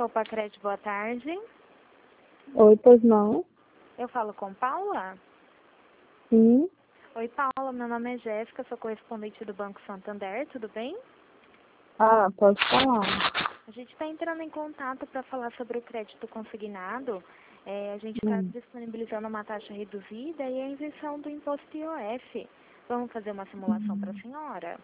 Copa Crédito, boa tarde. Oi, pois não? Eu falo com Paula? Sim. Oi, Paula, meu nome é Jéssica, sou correspondente do Banco Santander, tudo bem? Ah, pode falar. A gente está entrando em contato para falar sobre o crédito consignado. A gente está Hum. disponibilizando uma taxa reduzida e a isenção do imposto IOF. Vamos fazer uma simulação para a senhora?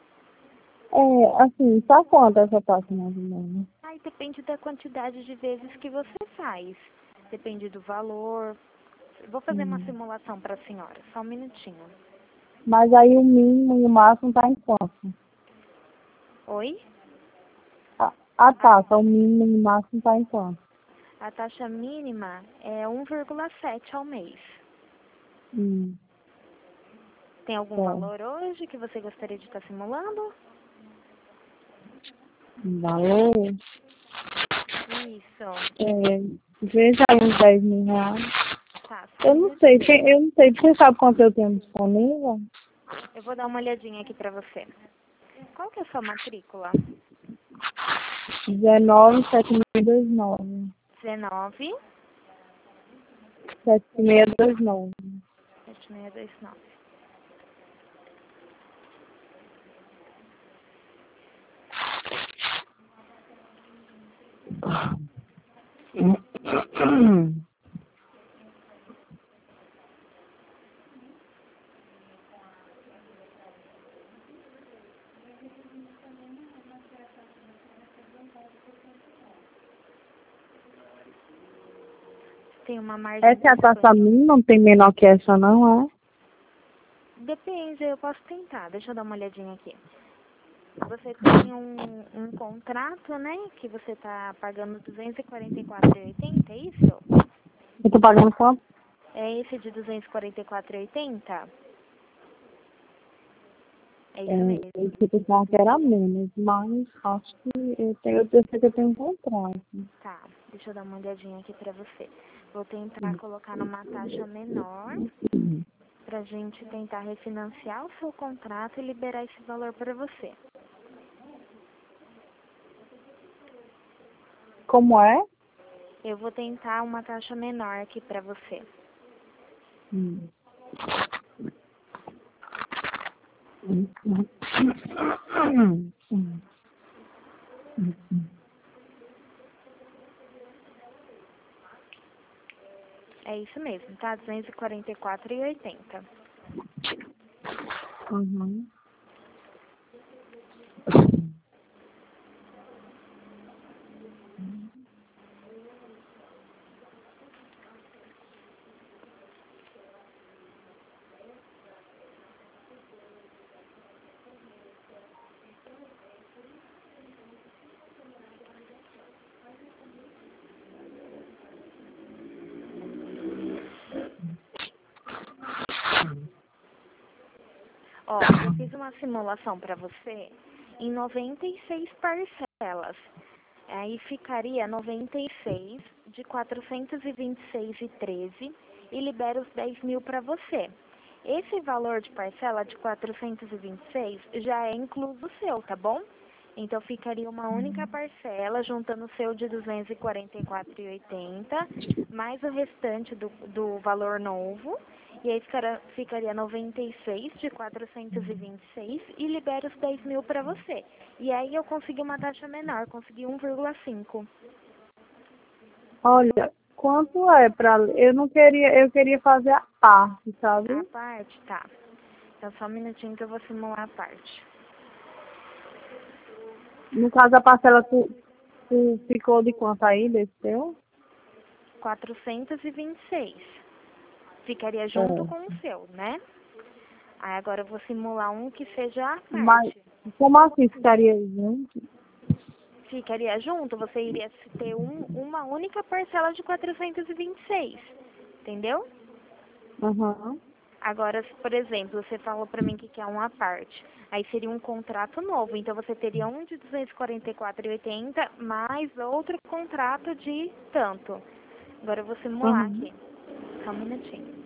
Assim, tá quanto essa taxa mais ou menos? Aí depende da quantidade de vezes que você faz. Depende do valor. Vou fazer uma simulação para a senhora, só um minutinho. Mas aí o mínimo e o máximo tá em quanto? Oi? A taxa, o mínimo e o máximo tá em quanto? A taxa mínima é 1,7 ao mês. Tem algum Bom, valor hoje que você gostaria de estar simulando? valor? Isso. Veja aí uns 10 mil reais. Tá, só um Eu não sei, minutinho. você sabe quanto eu tenho disponível? Eu vou dar uma olhadinha aqui pra você. Qual que é a sua matrícula? 19,7629. 19 7629. 7629. Tem uma margem Essa é a taxa disponível. mínima, não tem menor que essa não, é? Depende, eu posso tentar. Deixa eu dar uma olhadinha aqui. Você tem um contrato, né? Que você tá pagando R$ 244,80, é isso? Eu tô pagando quanto? É esse de R$ 244,80? É isso mesmo. Eu pensava que era menos, mas acho que eu sei que eu tenho um contrato. Tá, deixa eu dar uma olhadinha aqui pra você. Vou tentar colocar numa taxa menor pra gente tentar refinanciar o seu contrato e liberar esse valor pra você. Como é? Eu vou tentar uma taxa menor aqui pra você. Hum. É isso mesmo, tá? R$ 244,80. Uhum. Ó, eu fiz uma simulação pra você em 96 parcelas. Aí ficaria 96 de 426,13 e libera os 10 mil para você. Esse valor de parcela de 426 já é incluso o seu, tá bom? Então ficaria uma única parcela, juntando o seu de 244,80, mais o restante do valor novo. E aí ficaria 96 de 426 e libera os 10 mil para você. E aí eu consegui uma taxa menor, consegui 1,5. Olha, quanto é pra... eu queria fazer a parte, A sabe? parte, tá. Então só um minutinho que eu vou simular a parte. No caso, a parcela tu ficou de quanto aí, desse teu? 426. Ficaria junto É. com o seu, né? Aí agora eu vou simular um que seja a Mas, parte. como assim ficaria junto? Ficaria junto, você iria ter uma única parcela de 426. Entendeu? Aham. Agora, por exemplo, você falou para mim que quer uma parte. Aí seria um contrato novo. Então você teria um de 244,80 mais outro contrato de tanto. Agora eu vou simular Uhum. aqui. Só um minutinho.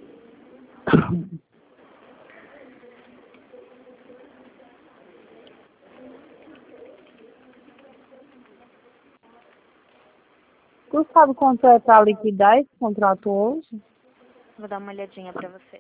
Tu sabe quanto é para liquidar esse contrato hoje? Vou dar uma olhadinha pra você.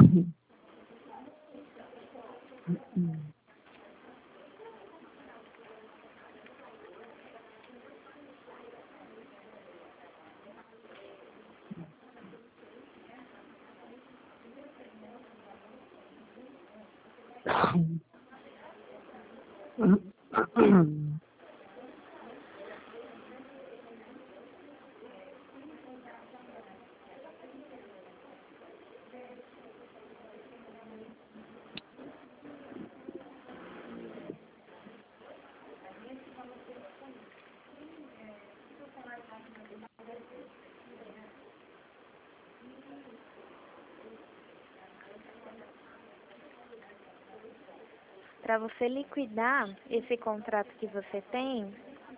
Para você liquidar esse contrato que você tem,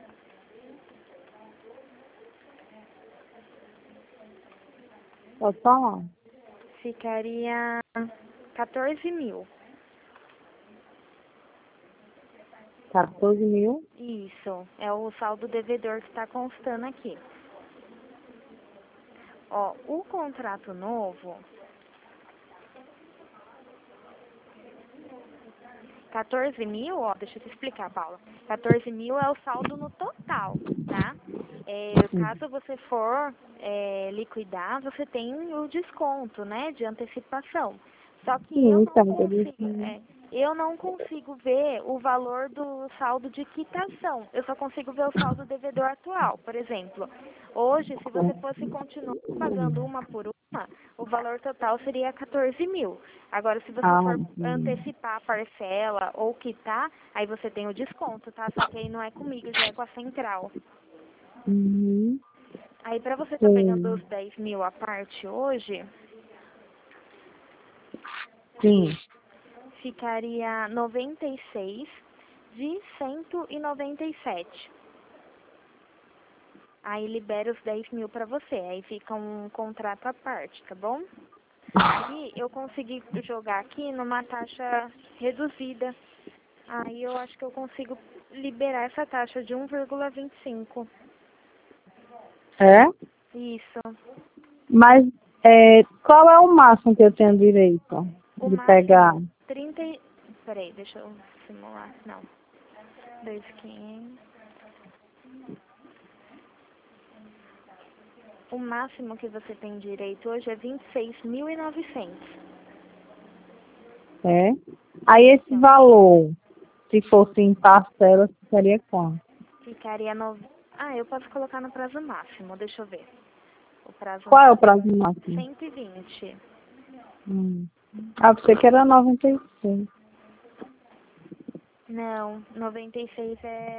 Pode falar. ficaria 14 mil. 14 mil? Isso, é o saldo devedor que está constando aqui. Ó, o contrato novo, 14 mil, ó, deixa eu te explicar, Paula. 14 mil é o saldo no total, tá? Caso você for liquidar, você tem o desconto, né, de antecipação. Só que Sim, então, eu não consigo ver o valor do saldo de quitação. Eu só consigo ver o saldo devedor atual. Por exemplo, hoje, se você fosse continuar pagando uma por uma, o valor total seria 14 mil. Agora, se você for antecipar a parcela ou quitar, aí você tem o desconto, tá? Só que aí não é comigo, já é com a central. Uhum. Aí, pra você estar pegando os 10 mil à parte hoje, Sim. ficaria 96 de 197. Aí libera os 10 mil pra você, aí fica um contrato à parte, tá bom? Aí eu consegui jogar aqui numa taxa reduzida. Aí eu acho que eu consigo liberar essa taxa de 1,25. É? Isso. Mas qual é o máximo que eu tenho direito O de pegar? máximo, 30. Peraí, deixa eu simular. Não. 2.500. O máximo que você tem direito hoje é 26.900. É? Aí esse valor, se fosse em parcelas, seria quanto? Ficaria eu posso colocar no prazo máximo, deixa eu ver. O prazo Qual é o máximo prazo máximo? 120. Pensei que era 96. Não, 96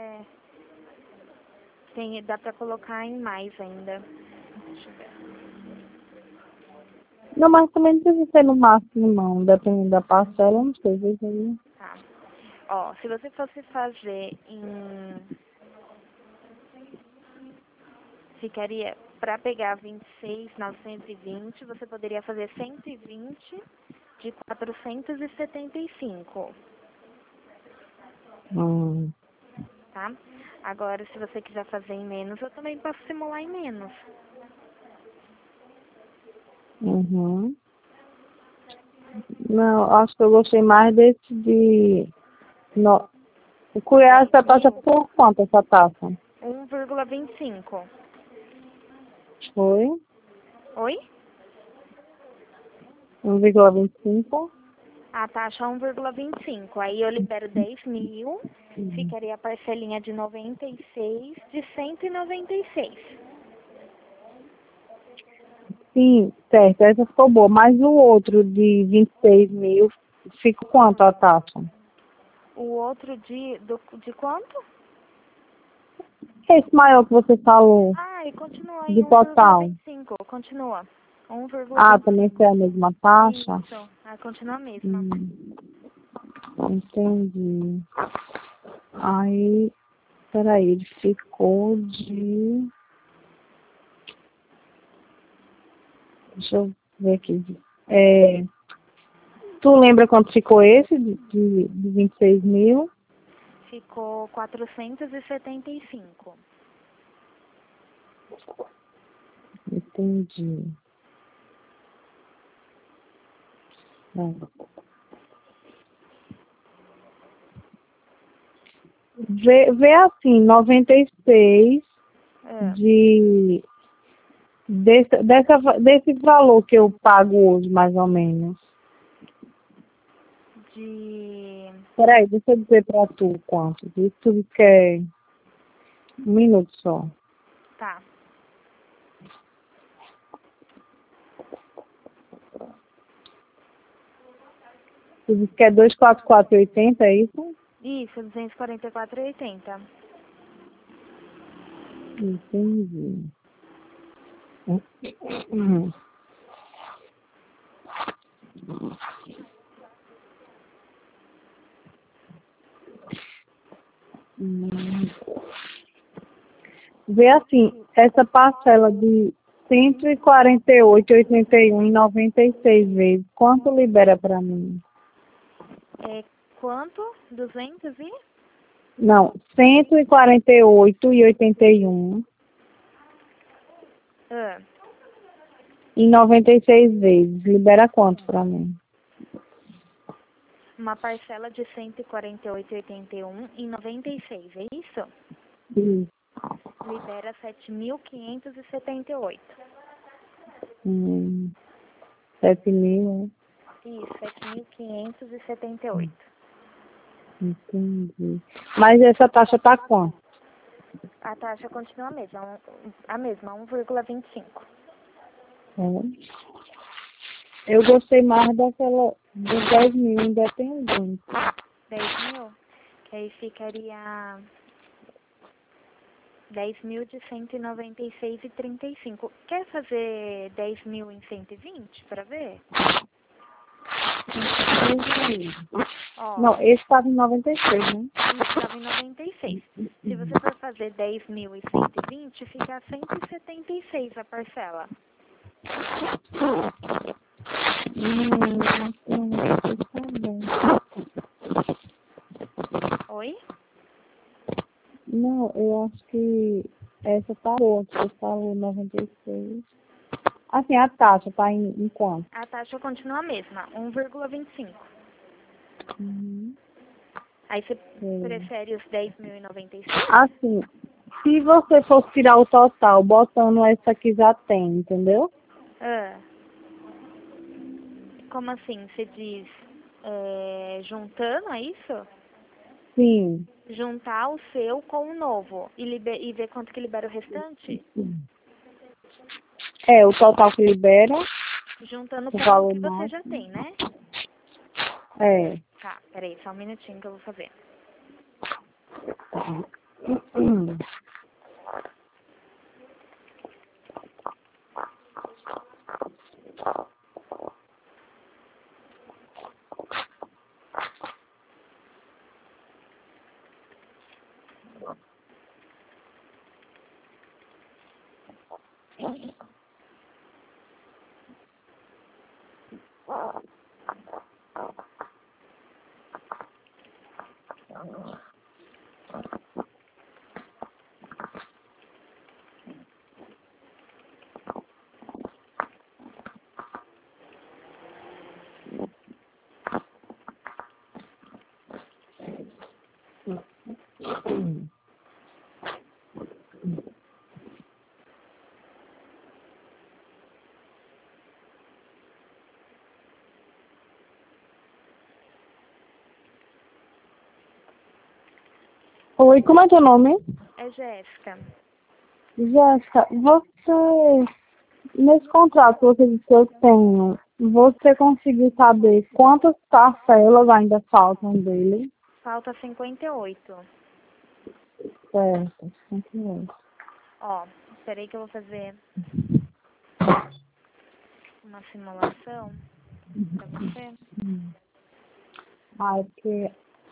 dá pra colocar em mais ainda. Deixa eu ver. Não, mas também não precisa ser no máximo, não. Dependendo da parcela, não sei. Veja aí. Tá. Ó, se você fosse fazer ficaria, para pegar 26.920, você poderia fazer 120 de 475, tá? Agora, se você quiser fazer em menos, eu também posso simular em menos. Uhum. Não, acho que eu gostei mais desse de... No... O Cuiabá, essa taxa por quanto, essa taxa? 1,25. Foi? Oi? 1,25? A taxa é 1,25. Aí eu libero 10 mil, ficaria a parcelinha de 96, de 196. Sim, certo. Essa ficou boa. Mas o outro de 26 mil, fica quanto a taxa? O outro de quanto? Esse maior que você falou, E continua em de total. 1,25. Continua. Também foi a mesma taxa? Isso. Continua a mesma. Entendi. Aí, peraí, ele ficou de... Deixa eu ver aqui. Tu lembra quanto ficou esse de 26 mil? Ficou 475. Entendi. Vê assim, 96 de desse valor que eu pago hoje, mais ou menos. Peraí, deixa eu dizer pra tu quanto. Isso tudo quer um minuto só. Tá. Tu disse que é 244,80, é isso? Isso, 244,80. Entendi. Vê assim, essa parcela de 148,81 em 96 vezes, quanto libera pra mim? É quanto? 200 e? Não, 148,81 em 96 vezes. Libera quanto pra mim? Uma parcela de 148,81 em 96, é isso? Isso. Libera 7.578. 7.000, Isso, 7.578. entendi. Mas essa taxa tá quanto? A taxa continua a mesma, 1,25. É. Eu gostei mais daquela dos 10.000, ainda tem muito. 10.000? Que aí ficaria 10.000 de 196,35. Quer fazer 10.000 em 120 para ver? Ó, Não, esse estava em 96, né? estava em 96. Se você for fazer 10.000 e 120, fica 176 a parcela. Oi? Não, eu acho que essa tá boa, que você falou 96. Assim, a taxa tá em quanto? A taxa continua a mesma, 1,25. Aí você prefere os 10.096? Assim, se você fosse tirar o total, botando essa que já tem, entendeu? Como assim? Você diz juntando, é isso? Sim. Juntar o seu com o novo e ver quanto que libera o restante? É, o total que libera, Juntando o com o valor que você já máximo. tem, né? É. Tá, peraí, só um minutinho que eu vou fazer. Oi, como é teu nome? É Jéssica. Jéssica, você, nesse contrato que você disse que eu tenho, você conseguiu saber quantas parcelas ainda faltam dele? Falta 58. Certo, 58. Ó, peraí que eu vou fazer uma simulação pra você. Ah, é porque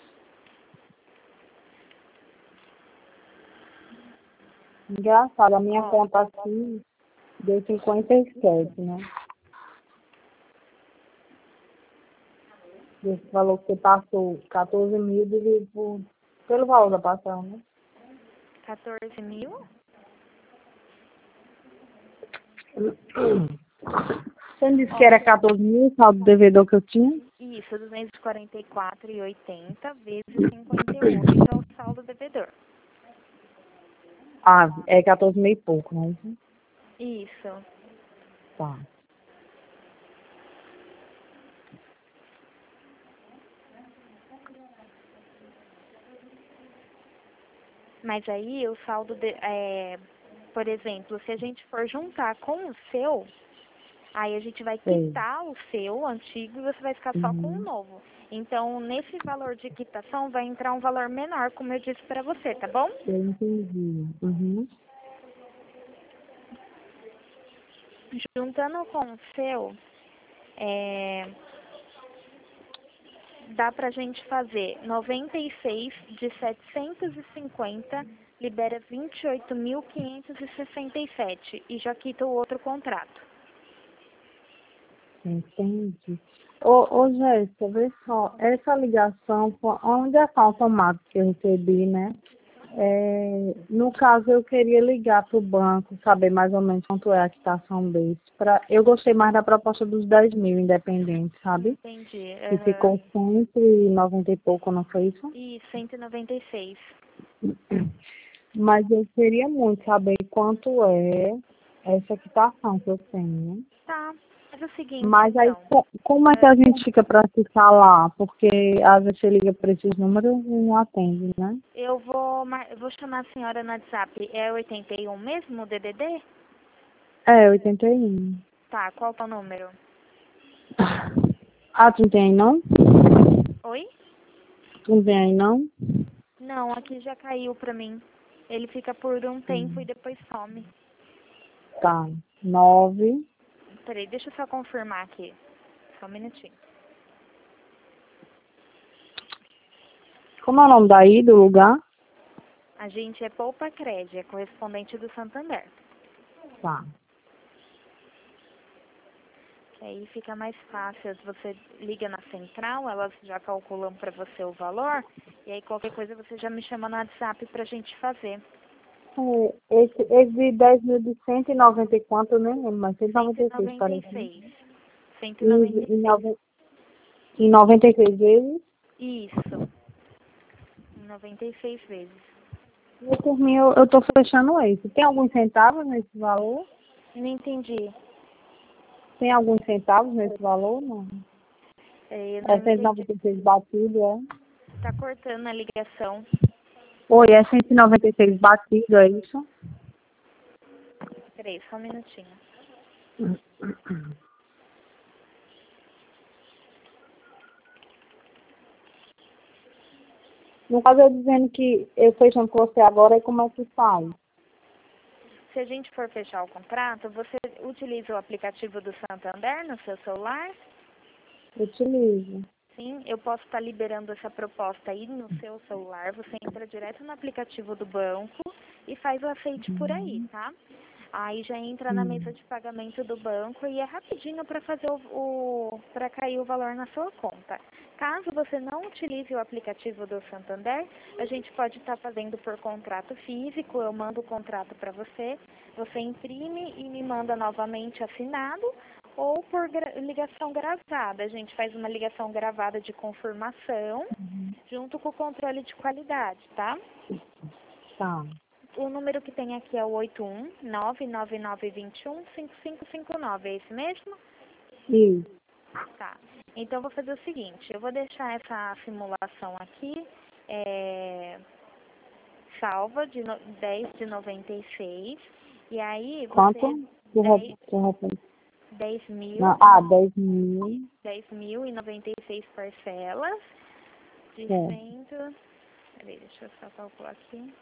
engraçado, a minha conta aqui deu 57, né? Esse valor que você passou, 14.000 dividido pelo valor da passão, né? 14 mil? Você me disse que era 14 mil o saldo do devedor que eu tinha? Isso, 244,80 vezes 58 é o saldo devedor. Ah, é 14 mil e pouco, né? Isso. Tá. Mas aí o saldo, por exemplo, se a gente for juntar com o seu, aí a gente vai Sei. quitar o seu antigo e você vai ficar só com o novo. Então, nesse valor de quitação vai entrar um valor menor, como eu disse para você, tá bom? Eu entendi. Uhum. Juntando com o seu, dá pra gente fazer 96 de 750, libera 28.567 e já quita o outro contrato. Entendi. Ô Jéssica, vê só, essa ligação, onde é a automático que eu recebi, né? No caso, eu queria ligar para o banco, saber mais ou menos quanto é a quitação deles. Eu gostei mais da proposta dos 10 mil independentes, sabe? Entendi. Que ficou 190 e pouco, não foi isso? E 196. Mas eu queria muito saber quanto é essa quitação que eu tenho, né? Tá. Faz o seguinte, Mas aí, então. como é que a gente fica para se falar? Porque às vezes você liga para esses números e não atende, né? Eu vou chamar a senhora no WhatsApp. É 81 mesmo, o DDD? É, 81. Tá, qual que é o número? Ah, tu não tem aí não? Oi? Tu não tem aí não? Não, aqui já caiu pra mim. Ele fica por um tempo e depois some. Tá. 9. Peraí, deixa eu só confirmar aqui. Só um minutinho. Como é o nome daí, do lugar? A gente é Poupa Cred, é correspondente do Santander. Tá. Que aí fica mais fácil. Você liga na central, elas já calculam pra você o valor. E aí qualquer coisa você já me chama no WhatsApp pra gente fazer. Esse de 10 mil de 190 e quanto, eu nem lembro, mas 196 parece, né? 196. E, e, 196. e 96 vezes? Isso. 96 vezes. E por mim, eu tô fechando esse. Tem alguns centavos nesse valor? Não entendi. Tem alguns centavos nesse valor? Não. Eu É não entendi. 196 batido, é? Tá cortando a ligação. Oi, é 196 batido, é isso? Peraí, só um minutinho. No caso, eu dizendo que eu fechando com você agora, e como é que faz? Se a gente for fechar o contrato, você utiliza o aplicativo do Santander no seu celular? Utilizo. Sim, eu posso estar liberando essa proposta aí no seu celular. Você entra direto no aplicativo do banco e faz o aceite por aí, tá? Aí já entra na mesa de pagamento do banco e é rapidinho para fazer para cair o valor na sua conta. Caso você não utilize o aplicativo do Santander, a gente pode estar fazendo por contrato físico. Eu mando o contrato para você, você imprime e me manda novamente assinado, ou por ligação gravada. A gente faz uma ligação gravada de confirmação junto com o controle de qualidade, tá? Tá. O número que tem aqui é o 81999215559. É esse mesmo? Isso. Tá. Então, eu vou fazer o seguinte. Eu vou deixar essa simulação aqui salva de 10 de 96. E aí, você... Quanto? 10, De repente. 10 mil Não, e 10 mil. 10.096 parcelas de É. 100... Peraí, deixa eu só calcular aqui.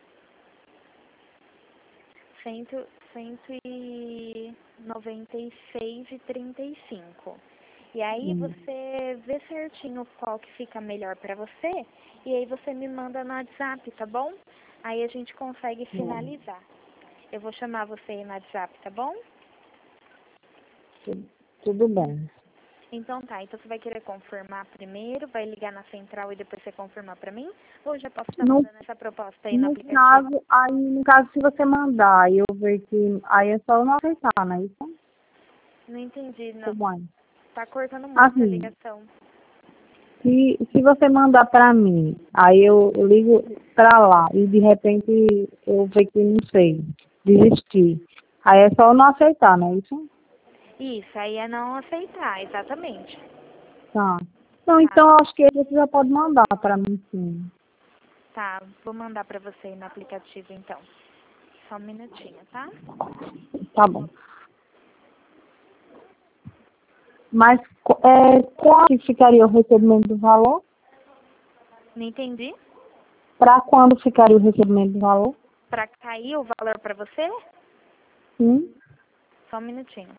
196,35. E aí você vê certinho qual que fica melhor para você e aí você me manda no WhatsApp, tá bom? Aí a gente consegue finalizar. Eu vou chamar você aí no WhatsApp, tá bom? Tudo bem. Então tá, então você vai querer confirmar primeiro, vai ligar na central e depois você confirmar pra mim? Ou já posso estar No, mandando essa proposta aí no no aplicativo? caso, aí, no caso, se você mandar e eu ver que aí é só eu não aceitar, né? Isso? Não entendi, não. Como é? Tá cortando muito a Assim, ligação. se você mandar pra mim, aí eu ligo pra lá e de repente eu ver que não sei, desistir. Aí é só eu não aceitar, né? Isso? Isso, aí é não aceitar, exatamente. Tá. Não, Tá, então acho que você já pode mandar pra mim, sim. tá, vou mandar pra você aí no aplicativo então. Só um minutinho, tá? Tá bom. Mas quando que ficaria o recebimento do valor? Não entendi? Para quando ficaria o recebimento do valor? Pra cair o valor pra você? Sim. Só um minutinho.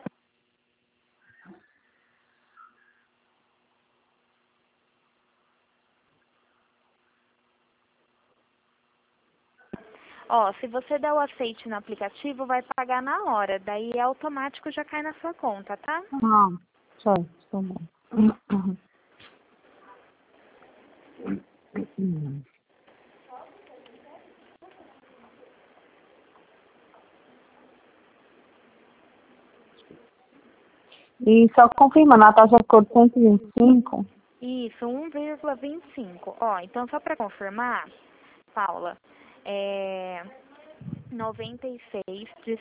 Ó, se você der o aceite no aplicativo, vai pagar na hora. Daí é automático, já cai na sua conta, tá? Ah, certo, tá bom. E só confirmando, a taxa ficou de 125? Isso, 1,25. Ó, então só para confirmar, Paula, é 96 de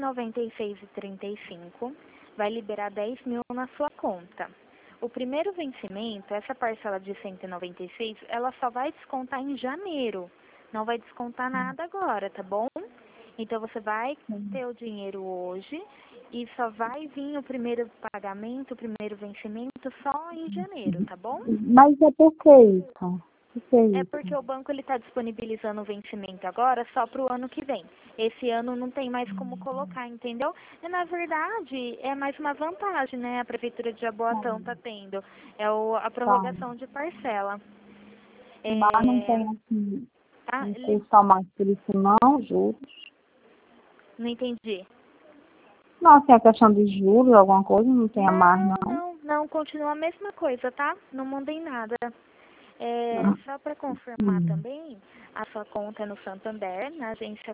196,35 vai liberar 10 mil na sua conta. O primeiro vencimento, essa parcela de 196, ela só vai descontar em janeiro. Não vai descontar nada agora, tá bom? Então você vai ter o dinheiro hoje e só vai vir o primeiro pagamento, o primeiro vencimento só em janeiro, tá bom? Mas é por que isso? Por que É isso? porque o banco ele está disponibilizando o vencimento agora só para o ano que vem. Esse ano não tem mais como colocar, entendeu? E na verdade é mais uma vantagem, né? A prefeitura de Jaboatão está tendo. É a Tá. prorrogação de parcela. Mas não É, tem assim, ah, um custo a mais por isso não, juros. não entendi. Não, assim, a questão de juros, alguma coisa, não tem a mais Não, não. não, não, continua a mesma coisa, tá? Não mudei nada. É, só para confirmar Hum. também, a sua conta é no Santander, na agência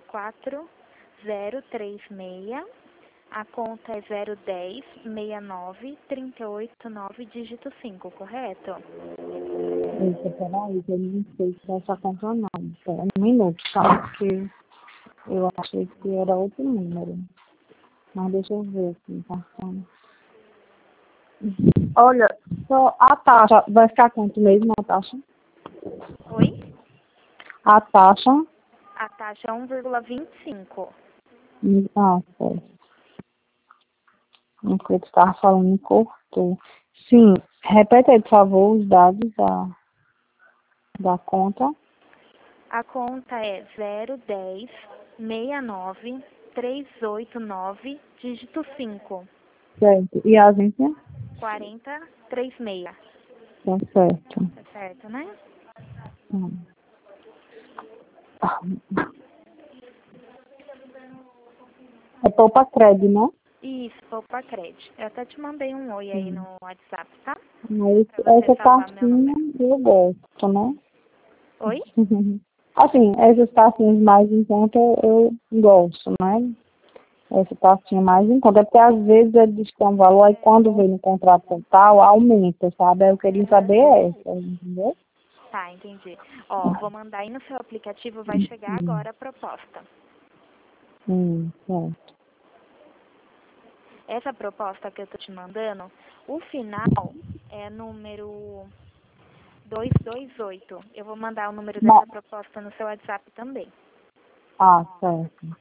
4036. A conta é 010 69 389 dígito 5, correto? Eita, peraí, que eu não sei se essa conta não. Espera um minuto, tá? Porque eu achei que era outro número. Mas deixa eu ver aqui, tá? Olha, só a taxa, vai ficar quanto mesmo a taxa? Oi? A taxa, A taxa é 1,25. certo. Enquanto estava falando, me cortou. Sim, repete aí, por favor, os dados da conta. A conta é 010 69 389 dígito 5, Certo. E a agência? 4036. Tá certo. Tá certo, né? Hum. É poupa crédito, né? Isso, Poupa Cred. Eu até te mandei um oi aí Sim. no WhatsApp, tá? Mas Pra você essa salvar meu taxinha número. eu gosto, né? Oi? Assim, essas taxinhas mais em conta eu gosto, né? Essa taxinha mais em conta. É porque às vezes ele diz que é um valor e quando vem no contrato total aumenta, sabe? Aí eu queria saber essa, entendeu? Tá, entendi. Ó, vou mandar aí no seu aplicativo, vai chegar agora a proposta. Certo. Essa proposta que eu tô te mandando, o final é número 228. Eu vou mandar o número dessa proposta no seu WhatsApp também. Certo.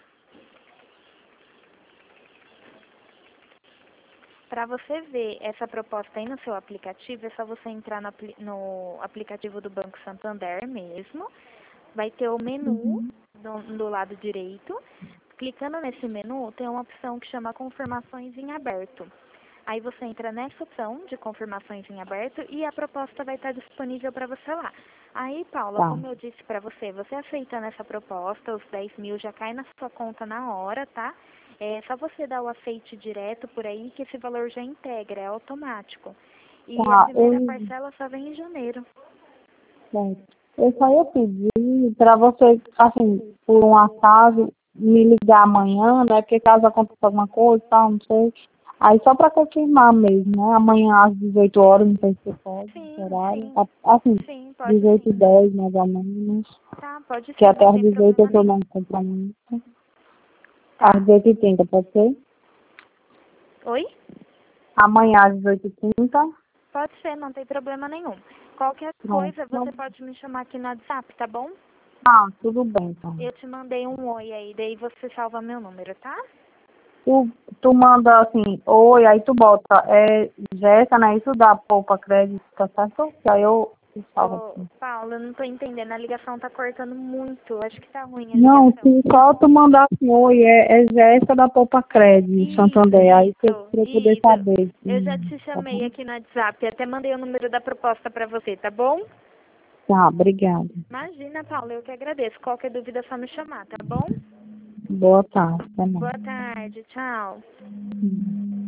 Para você ver essa proposta aí no seu aplicativo, é só você entrar no aplicativo do Banco Santander mesmo. Vai ter o menu do lado direito. Clicando nesse menu, tem uma opção que chama Confirmações em Aberto. Aí você entra nessa opção de confirmações em aberto e a proposta vai estar disponível para você lá. Aí, Paula, Tá. como eu disse para você, você aceitando essa proposta, os 10 mil já cai na sua conta na hora, tá? É só você dar o aceite direto por aí que esse valor já integra, é automático. E a Tá, primeira parcela só vem em janeiro. bem, eu só ia pedir para você, assim, por um acaso, me ligar amanhã, né? Porque caso aconteça alguma coisa, tal, não sei. Aí só para confirmar mesmo, né? Amanhã às 18 horas, não sei se você pode, esse Sim, horário. sim. Assim, Sim, pode 18 e sim. 10 mais ou menos. Tá, pode Que sim, até não às tem 18 problema eu tô nenhum. mais compromisso. Às Tá. 18h30, pode ser? Oi? Amanhã às 18h30. Pode ser, não tem problema nenhum. Qualquer Pronto. coisa, Não, você pode me chamar aqui no WhatsApp, tá bom? tudo bem, então. Eu te mandei um oi aí, daí você salva meu número, tá? Tu manda assim, oi, aí tu bota, Jéssica, né? Isso dá poupa crédito, tá certo? Que aí eu salvo Ô, assim. Paulo, eu não tô entendendo, a ligação tá cortando muito, acho que tá ruim a Não, ligação. se só tu mandar assim, oi, é Jéssica da Poupa Crédito, Santander. Aí pra eu poder Isso. saber. Eu já te Tá chamei bom? aqui no WhatsApp, até mandei o número da proposta pra você, tá bom? Tá, obrigada. Imagina, Paulo, eu que agradeço. Qualquer dúvida é só me chamar, tá bom? Boa tarde, até mais. Boa tarde, tchau.